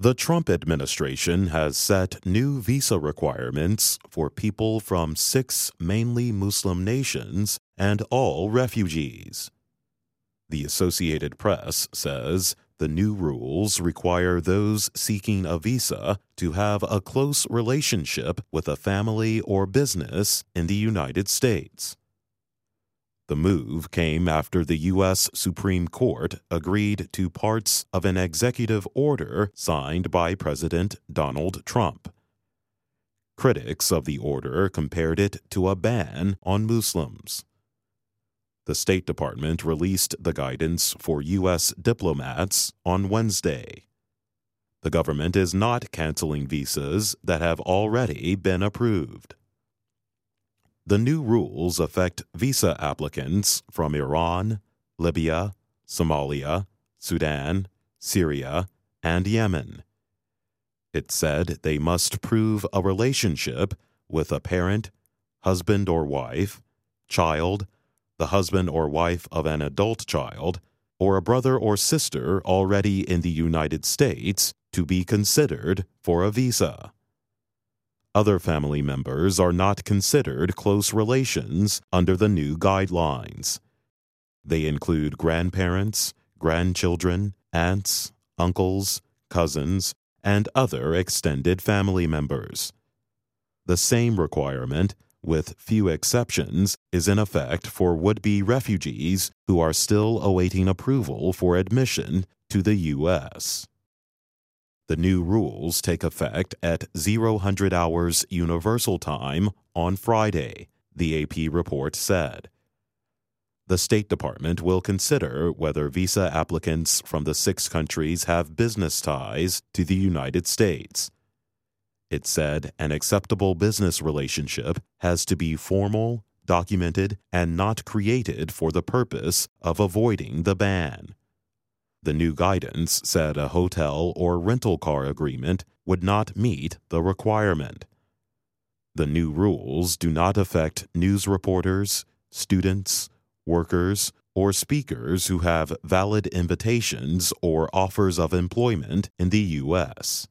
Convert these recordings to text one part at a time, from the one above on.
The Trump administration has set new visa requirements for people from 6 mainly Muslim nations and all refugees. The Associated Press says the new rules require those seeking a visa to have a close relationship with a family or business in the United States. The move came after the U.S. Supreme Court agreed to parts of an executive order signed by President Donald Trump. Critics of the order compared it to a ban on Muslims. The State Department released the guidance for U.S. diplomats on Wednesday. The government is not canceling visas that have already been approved. The new rules affect visa applicants from Iran, Libya, Somalia, Sudan, Syria, and Yemen. It said they must prove a relationship with a parent, husband or wife, child, the husband or wife of an adult child, or a brother or sister already in the United States to be considered for a visa. Other family members are not considered close relations under the new guidelines. They include grandparents, grandchildren, aunts, uncles, cousins, and other extended family members. The same requirement, with few exceptions, is in effect for would-be refugees who are still awaiting approval for admission to the U.S. The new rules take effect at 0000 hours Universal Time on Friday, the AP report said. The State Department will consider whether visa applicants from the 6 countries have business ties to the United States. It said an acceptable business relationship has to be formal, documented, and not created for the purpose of avoiding the ban. The new guidance said a hotel or rental car agreement would not meet the requirement. The new rules do not affect news reporters, students, workers, or speakers who have valid invitations or offers of employment in the U.S.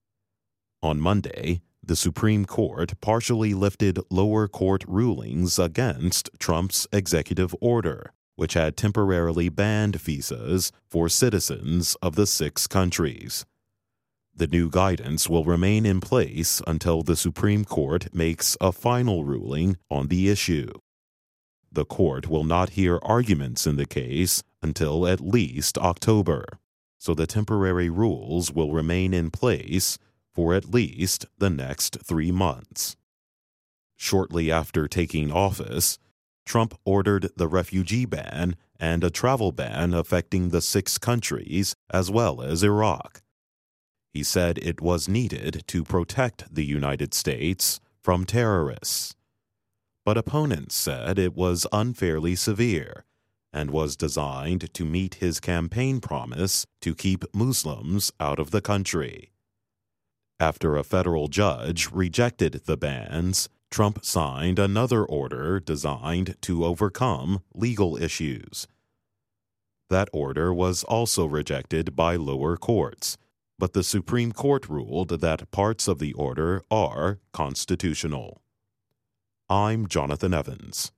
On Monday, the Supreme Court partially lifted lower court rulings against Trump's executive order, which had temporarily banned visas for citizens of the 6 countries. The new guidance will remain in place until the Supreme Court makes a final ruling on the issue. The court will not hear arguments in the case until at least October, so the temporary rules will remain in place for at least the next 3 months. Shortly after taking office, Trump ordered the refugee ban and a travel ban affecting the 6 countries as well as Iraq. He said it was needed to protect the United States from terrorists. But opponents said it was unfairly severe and was designed to meet his campaign promise to keep Muslims out of the country. After a federal judge rejected the bans, Trump signed another order designed to overcome legal issues. That order was also rejected by lower courts, but the Supreme Court ruled that parts of the order are constitutional. I'm Jonathan Evans.